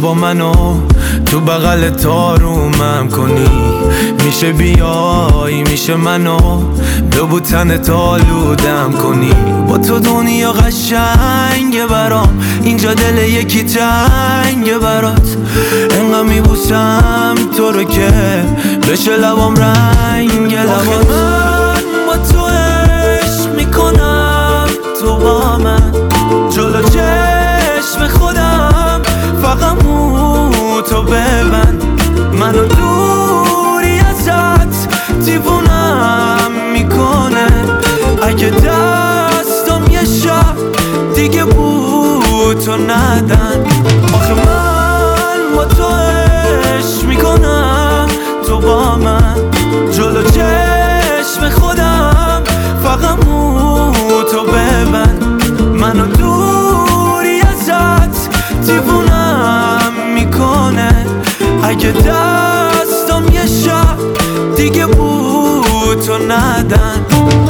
با منو تو بغل تارومم کنی، میشه بیای، میشه منو به بوتن تالودم کنی. با تو دنیا قشنگه برام، اینجا دل یکی تنگه برات. انقدر میبوسم تو رو که بشه لبام رنگ لبات. من با تو عشق میکنم، تو با من جلو چشم خودم، فقط تو ببند. منو دوری ازت دیوونم میکنه. اگه دستم یه شب دیگه بوتو ندن. آخه من با تو عشق میکنم، تو با من جلو چشم خودم، فقط تو ببند. منو دوری ازت دیوونم میکنه. اگه دستم یه شب دیگه بوتو ندن.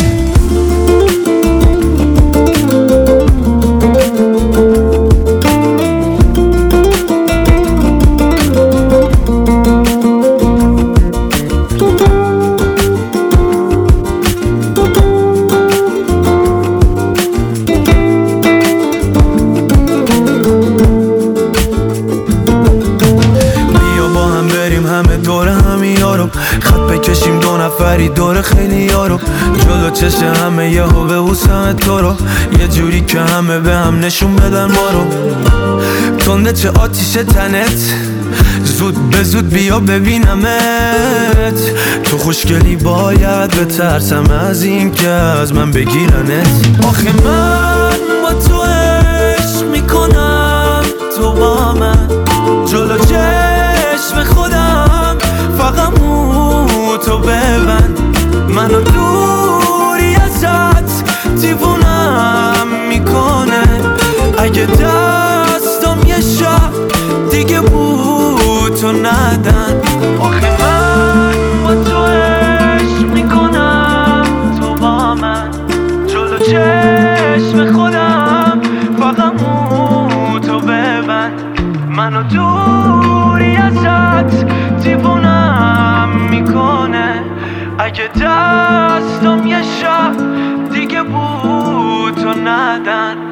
همه دور همی یارو، خط بکشیم دو نفری دور خیلی یارو. جلو چشم همه یهو ببوسم تو رو، یه جوری که همه به هم نشون بدن ما رو. تنده چه آتیش تنت، زود به زود بیا ببینمت. تو خوشگلی باید بترسم از این که از من بگیرنت. آخه من با تو عشق میکنم، تو با من جلو چشم خودم، فقط تو ببند. منو دوری ازت دیوونم میکنه. اگه دستم یه شب دیگه بوتو ندن. آخه من با تو عشق میکنم، تو با من جلو چشم خودم، فقط تو ببند. منو دوری ازت دیوونم میکنه. اگه دستم یه شب دیگه بوتو ندن.